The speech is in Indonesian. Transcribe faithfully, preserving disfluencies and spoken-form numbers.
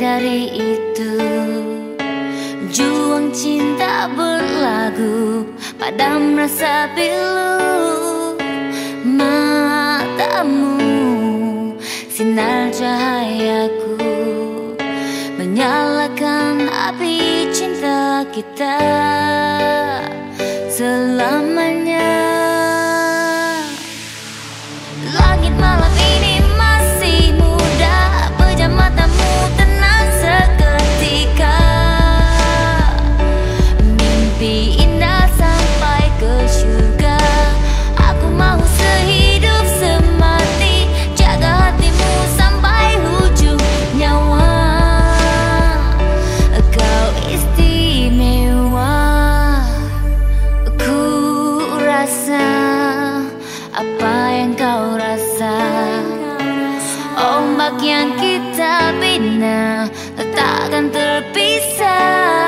dari itu. Juang cinta berlagu, padam rasa pilu. Matamu sinar cahayaku, menyalakan api cinta kita selamanya. Langit malam ini masih muda, pejam matamu tenang seketika. Mimpi indah sampai ke surga, aku mau sehidup semati, jaga hatimu sampai ujung nyawa. Kau istimewa, ku rasa apa yang kau rasa. Ombak yang kita bina takkan terpisah.